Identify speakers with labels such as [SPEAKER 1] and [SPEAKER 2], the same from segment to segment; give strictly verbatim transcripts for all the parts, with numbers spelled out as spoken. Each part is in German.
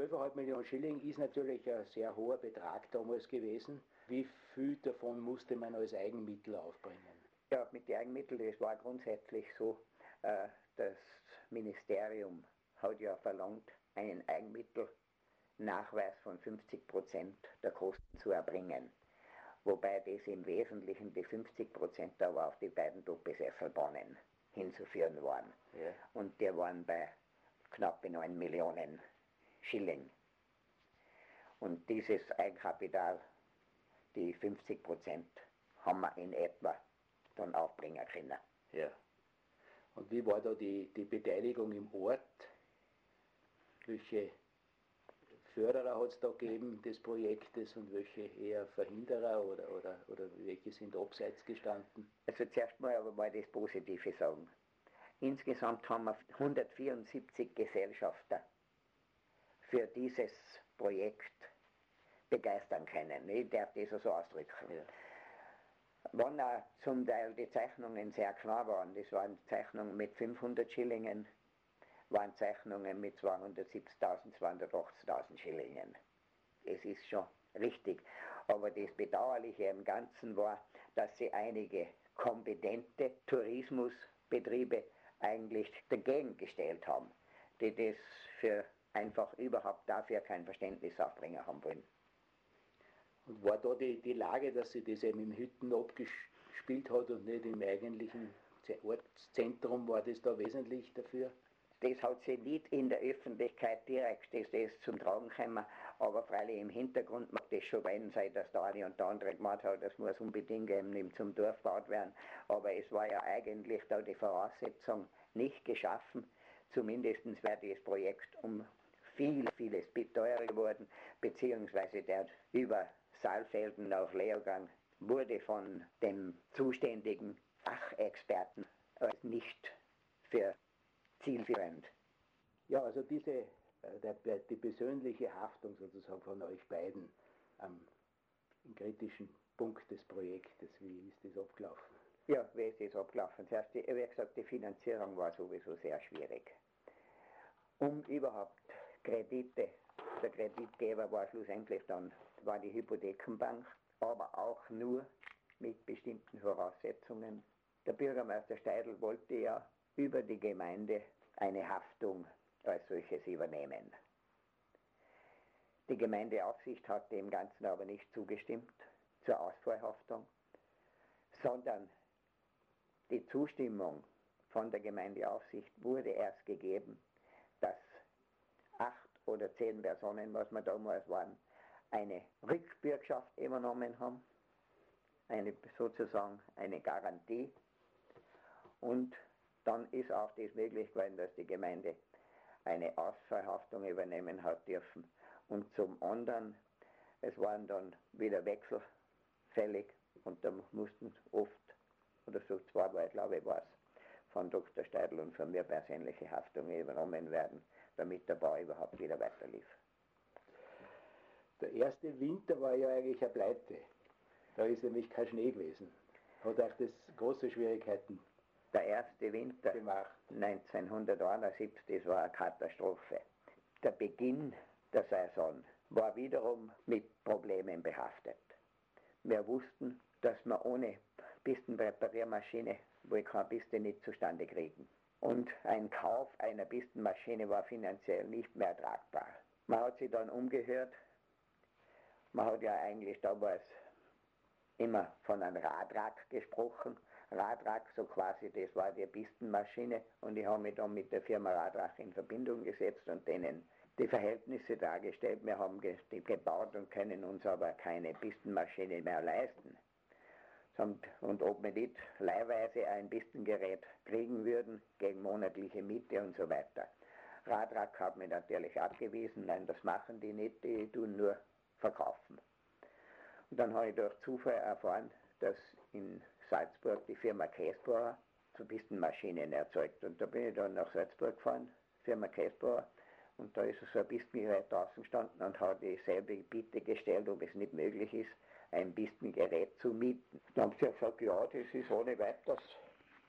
[SPEAKER 1] zwölf Komma fünf Millionen Schilling ist natürlich ein sehr hoher Betrag damals gewesen. Wie viel davon musste man als Eigenmittel aufbringen?
[SPEAKER 2] Ja, mit den Eigenmitteln, das war grundsätzlich so, äh, das Ministerium hat ja verlangt, einen Eigenmittelnachweis von fünfzig Prozent der Kosten zu erbringen. Wobei das im Wesentlichen die fünfzig Prozent aber auf die beiden Doppelsesselbahnen hinzuführen waren.
[SPEAKER 1] Ja.
[SPEAKER 2] Und die waren bei knapp neun Millionen Schilling. Und dieses Eigenkapital, die fünfzig Prozent, haben wir in etwa dann aufbringen können.
[SPEAKER 1] Ja. Und wie war da die, die Beteiligung im Ort? Welche Förderer hat es da gegeben des Projektes und welche eher Verhinderer oder, oder, oder welche sind abseits gestanden?
[SPEAKER 2] Also zuerst mal aber mal das Positive sagen. Insgesamt haben wir hundertvierundsiebzig Gesellschafter für dieses Projekt begeistern können. Ich darf das so ausdrücken.
[SPEAKER 1] Ja.
[SPEAKER 2] Wann auch zum Teil die Zeichnungen sehr klar waren, das waren Zeichnungen mit fünfhundert Schillingen, waren Zeichnungen mit zweihundertsiebzigtausend, zweihundertachtzigtausend Schillingen. Es ist schon richtig. Aber das Bedauerliche im Ganzen war, dass sie einige kompetente Tourismusbetriebe eigentlich dagegen gestellt haben, die das für einfach überhaupt dafür kein Verständnis aufbringen haben wollen.
[SPEAKER 1] Und war da die, die Lage, dass sie das eben im Hütten abgespielt hat und nicht im eigentlichen Ortszentrum, war das da wesentlich dafür?
[SPEAKER 2] Das hat sie nicht in der Öffentlichkeit direkt das, das zum Tragen gekommen, aber freilich im Hintergrund mag das schon gewesen sein, dass der eine und der andere gemacht hat, das muss unbedingt eben zum Dorf gebaut werden, aber es war ja eigentlich da die Voraussetzung nicht geschaffen, zumindest wäre das Projekt um viel, vieles teurer geworden, beziehungsweise der über Saalfelden nach Leogang wurde von dem zuständigen Fachexperten als nicht für zielführend.
[SPEAKER 1] Ja, also diese, der, der, die persönliche Haftung sozusagen von euch beiden am im kritischen Punkt des Projektes, wie ist das abgelaufen?
[SPEAKER 2] Ja, wie ist das abgelaufen? Zuerst, wie gesagt, die Finanzierung war sowieso sehr schwierig. Um überhaupt Kredite, der Kreditgeber war schlussendlich dann, war die Hypothekenbank, aber auch nur mit bestimmten Voraussetzungen. Der Bürgermeister Steidl wollte ja über die Gemeinde eine Haftung als solches übernehmen. Die Gemeindeaufsicht hat dem Ganzen aber nicht zugestimmt, zur Ausfallhaftung, sondern die Zustimmung von der Gemeindeaufsicht wurde erst gegeben, dass acht oder zehn Personen, was wir damals waren, eine Rückbürgschaft übernommen haben, eine, sozusagen eine Garantie, und dann ist auch das möglich gewesen, dass die Gemeinde eine Ausfallhaftung übernehmen hat dürfen. Und zum anderen, es waren dann wieder Wechsel fällig und da mussten oft, oder so zweimal, glaube ich, war es, von Doktor Steidl und von mir persönliche Haftungen übernommen werden, damit der Bau überhaupt wieder weiterlief.
[SPEAKER 1] Der erste Winter war ja eigentlich eine Pleite. Da ist nämlich kein Schnee gewesen. Hat auch das große Schwierigkeiten
[SPEAKER 2] Der erste Winter
[SPEAKER 1] gemacht.
[SPEAKER 2] neunzehnhunderteinundsiebzig, das war eine Katastrophe. Der Beginn der Saison war wiederum mit Problemen behaftet. Wir wussten, dass wir ohne Pistenpräpariermaschine wohl keine Piste nicht zustande kriegen. Und ein Kauf einer Pistenmaschine war finanziell nicht mehr tragbar. Man hat sich dann umgehört. Man hat ja eigentlich damals immer von einem Radrack gesprochen. Radrack, so quasi, das war die Pistenmaschine, und ich habe mich dann mit der Firma Radrack in Verbindung gesetzt und denen die Verhältnisse dargestellt. Wir haben die gebaut und können uns aber keine Pistenmaschine mehr leisten. Und ob wir nicht leihweise ein Pistengerät kriegen würden, gegen monatliche Miete und so weiter. Radrack hat mich natürlich abgewiesen, nein, das machen die nicht, die tun nur verkaufen. Und dann habe ich durch Zufall erfahren, dass in Salzburg die Firma Käsbohrer zu Pistenmaschinen erzeugt. Und da bin ich dann nach Salzburg gefahren, Firma Käsbohrer, und da ist so ein Pistengerät draußen gestanden und hat dieselbe Bitte gestellt, ob es nicht möglich ist, ein Pistengerät zu mieten. Dann haben sie gesagt, ja, das ist ohne weiteres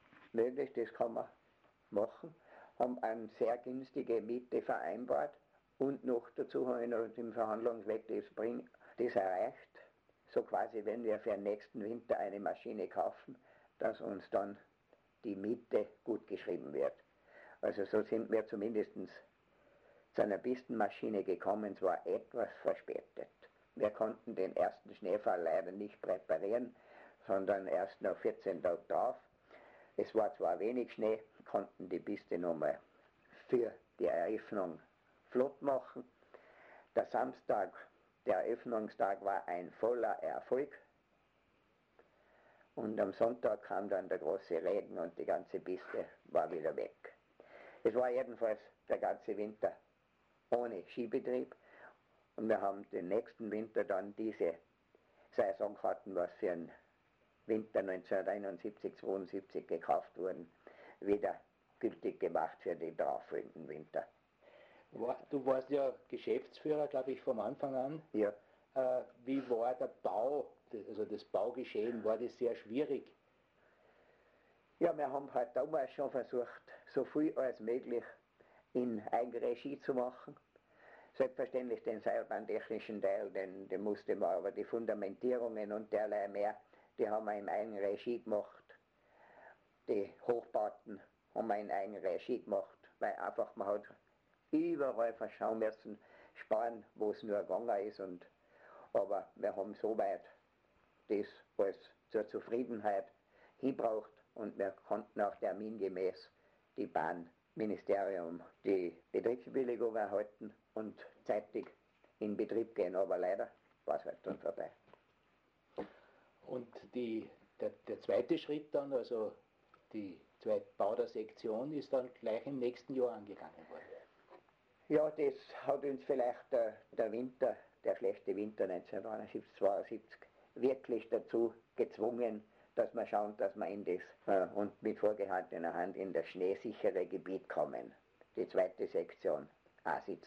[SPEAKER 2] möglich, das kann man machen. Haben eine sehr günstige Miete vereinbart Und noch dazu habe ich noch im Verhandlungsweg das, bring, das erreicht, so quasi, wenn wir für den nächsten Winter eine Maschine kaufen, dass uns dann die Miete gut geschrieben wird. Also so sind wir zumindest zu einer Pistenmaschine gekommen, zwar etwas verspätet. Wir konnten den ersten Schneefall leider nicht präparieren, sondern erst nach vierzehn Tagen drauf. Es war zwar wenig Schnee, konnten die Piste nochmal für die Eröffnung flott machen. Der Samstag, der Eröffnungstag, war ein voller Erfolg. Und am Sonntag kam dann der große Regen und die ganze Piste war wieder weg. Es war jedenfalls der ganze Winter ohne Skibetrieb. Und wir haben den nächsten Winter dann diese Saisonkarten, was für den Winter neunzehnhunderteinundsiebzig zweiundsiebzig gekauft wurden, wieder gültig gemacht für den darauffolgenden Winter.
[SPEAKER 1] Du warst ja Geschäftsführer, glaube ich, vom Anfang an.
[SPEAKER 2] Ja.
[SPEAKER 1] Äh, wie war der Bau, also das Baugeschehen, war das sehr schwierig?
[SPEAKER 2] Ja, wir haben halt damals schon versucht, so viel als möglich in Eigenregie zu machen. Selbstverständlich den seilbahntechnischen Teil, den, den musste man, aber die Fundamentierungen und derlei mehr, die haben wir in Eigenregie gemacht. Die Hochbauten haben wir in Eigenregie gemacht, weil einfach man hat überall verschauen müssen, sparen, wo es nur gegangen ist. Und, aber wir haben soweit das alles zur Zufriedenheit hinbraucht und wir konnten auch termingemäß die Bahnministerium die Betriebsbewilligung erhalten und zeitig in Betrieb gehen, aber leider war es halt dann vorbei.
[SPEAKER 1] Und die, der, der zweite Schritt dann, also die zweite Bau der Sektion, ist dann gleich im nächsten Jahr angegangen worden.
[SPEAKER 2] Ja, das hat uns vielleicht der, der Winter, der schlechte Winter neunzehnhunderteinundsiebzig zweiundsiebzig wirklich dazu gezwungen, dass wir schauen, dass wir in das äh, und mit vorgehaltener Hand in das schneesichere Gebiet kommen. Die zweite Sektion, Asitz.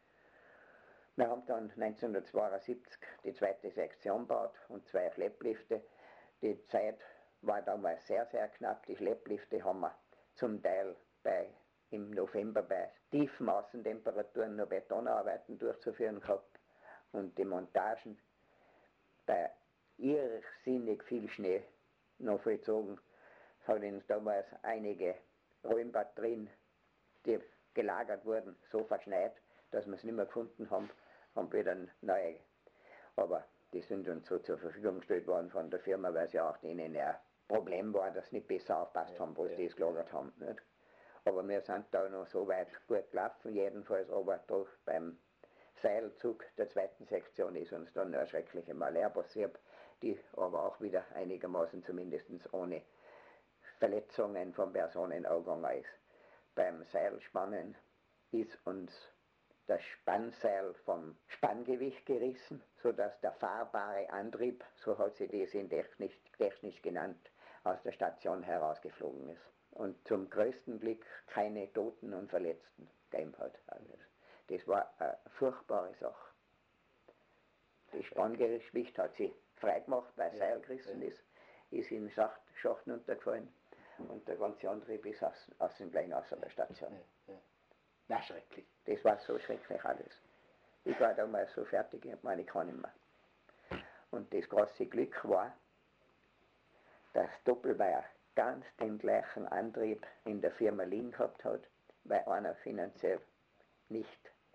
[SPEAKER 2] Wir haben dann neunzehnhundertzweiundsiebzig die zweite Sektion gebaut und zwei Schlepplifte. Die Zeit war damals sehr, sehr knapp. Die Schlepplifte haben wir zum Teil bei, im November bei tiefen Außentemperaturen noch Betonarbeiten durchzuführen gehabt und die Montagen bei irrsinnig viel Schnee noch vollzogen. Es hat uns damals einige Räumbatterien, die gelagert wurden, so verschneit, dass wir es nicht mehr gefunden haben, haben wieder neue. Aber die sind uns so zur Verfügung gestellt worden von der Firma, weil sie auch denen ein Problem war, dass sie nicht besser aufpasst haben, wo sie das gelagert haben. Nicht? Aber wir sind da noch so weit gut gelaufen, jedenfalls, aber doch beim Seilzug der zweiten Sektion ist uns dann eine schreckliche Malheur passiert, die aber auch wieder einigermaßen zumindest ohne Verletzungen von Personen angegangen ist. Beim Seilspannen ist uns das Spannseil vom Spanngewicht gerissen, sodass der fahrbare Antrieb, so hat sie das in technisch, technisch genannt, aus der Station herausgeflogen ist. Und zum größten Glück keine Toten und Verletzten gegeben hat. Das war eine furchtbare Sache. Das Spanngewicht hat sie freigemacht, weil Seil gerissen ist, ist in den Schacht, Schacht runtergefallen und der ganze Antrieb ist aus, aus dem Gleich aus der Station.
[SPEAKER 1] Na, schrecklich.
[SPEAKER 2] Das war so schrecklich alles. Ich war damals so fertig, ich meine, ich kann nicht mehr. Und das große Glück war, dass Doppelmeier ganz den gleichen Antrieb in der Firma liegen gehabt hat, weil einer finanziell nicht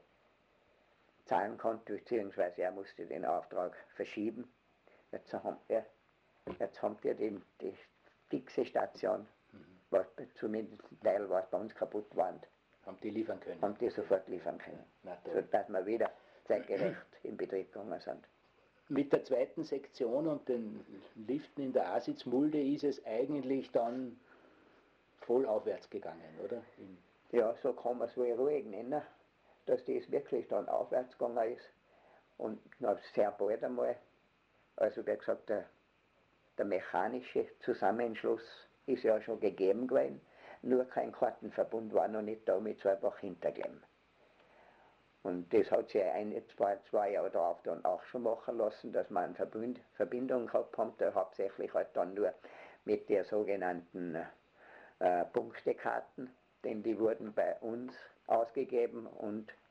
[SPEAKER 2] zahlen konnte, beziehungsweise er musste den Auftrag verschieben. Jetzt haben wir, jetzt haben wir die, die fixe Station, mhm. was zumindest ein Teil, was bei uns kaputt war,
[SPEAKER 1] haben die liefern können.
[SPEAKER 2] Haben die sofort liefern können, ja, sodass wir wieder zeitgerecht in Betrieb gegangen sind.
[SPEAKER 1] Mit der zweiten Sektion und den Liften in der Asitzmulde ist es eigentlich dann voll aufwärts gegangen, oder? In
[SPEAKER 2] ja, so kann man es wohl ruhig nennen, dass das wirklich dann aufwärts gegangen ist und na, sehr bald einmal, also wie gesagt, der, der mechanische Zusammenschluss ist ja schon gegeben gewesen, nur kein Kartenverbund war noch nicht da mit Zollbach Hinterglemm. Und das hat sich ein, zwei, zwei Jahre darauf dann auch schon machen lassen, dass wir eine Verbund, Verbindung gehabt haben, da hauptsächlich halt dann nur mit der sogenannten äh, Punktekarten, denn die wurden bei uns ausgegeben und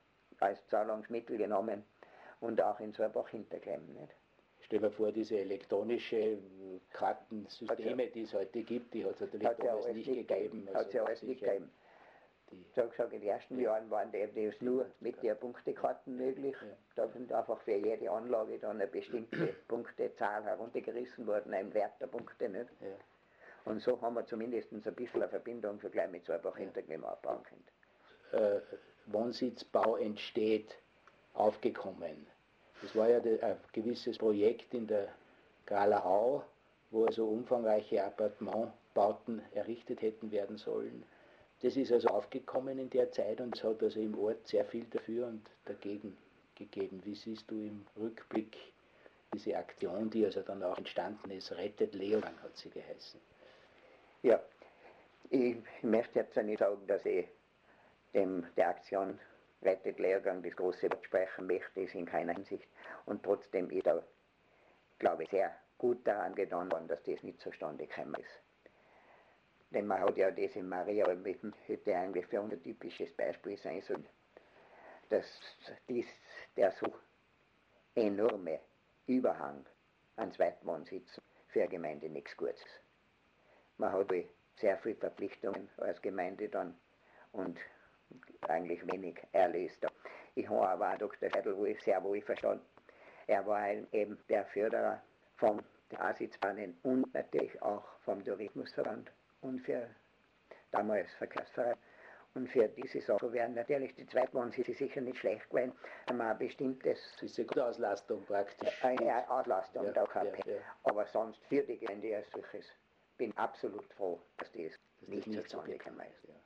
[SPEAKER 2] als Zahlungsmittel genommen und auch in Sorbach hinterklemmen. Nicht?
[SPEAKER 1] Stell dir vor, diese elektronische Kartensysteme, die es heute gibt, die hat es natürlich
[SPEAKER 2] hat
[SPEAKER 1] damals
[SPEAKER 2] ja
[SPEAKER 1] nicht
[SPEAKER 2] nicht
[SPEAKER 1] gegeben.
[SPEAKER 2] Hat es ja alles nicht gegeben. So gesagt, in den ersten ja. Jahren waren die, das nur mit der Punktekarten möglich. Ja. Da sind einfach für jede Anlage dann eine bestimmte Punktezahl heruntergerissen worden, ein Wert der Punkte. Nicht? Ja. Und so haben wir zumindest ein bisschen eine Verbindung für gleich mit Sorbach Hinterklemm aufbauen können.
[SPEAKER 1] Äh, Wohnsitzbau entsteht, aufgekommen. Das war ja ein gewisses Projekt in der Graler Au, wo also umfangreiche Appartementbauten errichtet hätten werden sollen. Das ist also aufgekommen in der Zeit und es hat also im Ort sehr viel dafür und dagegen gegeben. Wie siehst du im Rückblick diese Aktion, die also dann auch entstanden ist, Rettet Leogang hat sie geheißen?
[SPEAKER 2] Ja, ich möchte jetzt nicht sagen, dass ich dem, der Aktion Rettet Leogang das große Wort sprechen möchte, ist in keiner Hinsicht. Und trotzdem ist da, glaube ich, sehr gut daran getan worden, dass das nicht zustande gekommen ist. Denn man hat ja das in Maria hätte eigentlich für uns ein typisches Beispiel sein sollen, dass dies, der so enorme Überhang an Zweitwohnsitzen für eine Gemeinde nichts Gutes ist. Man hat sehr viele Verpflichtungen als Gemeinde dann und eigentlich wenig erlöst. Ich habe aber auch Doktor Scheidel sehr wohl verstanden. Er war ein, eben der Förderer vom Aussitzbahnen und natürlich auch vom Tourismusverband und für damals Verkehrsverein. Und für diese Sache wären natürlich die Zweitwohnsitze sicher nicht schlecht gewesen, wenn man ein bestimmtes...
[SPEAKER 1] Das ist eine gute Auslastung praktisch.
[SPEAKER 2] Eine Auslastung
[SPEAKER 1] ja,
[SPEAKER 2] der K P.
[SPEAKER 1] Ja, ja.
[SPEAKER 2] Aber sonst für die Gemeinde als solches bin absolut froh, dass das
[SPEAKER 1] dass
[SPEAKER 2] nicht
[SPEAKER 1] das nicht
[SPEAKER 2] zustande
[SPEAKER 1] so
[SPEAKER 2] gekommen ist.
[SPEAKER 1] Ja.